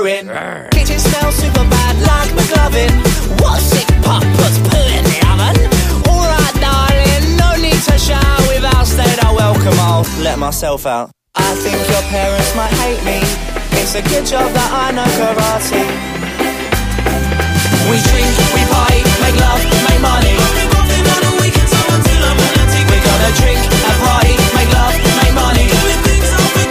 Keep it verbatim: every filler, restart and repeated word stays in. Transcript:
brewing. Kitchen smells super bad like McLovin. What sick pup puts poo in the oven? Alright darling, no need to shout. Without state I welcome, I'll let myself out. I think your parents might hate me. It's a good job that I know karate. We drink, we party,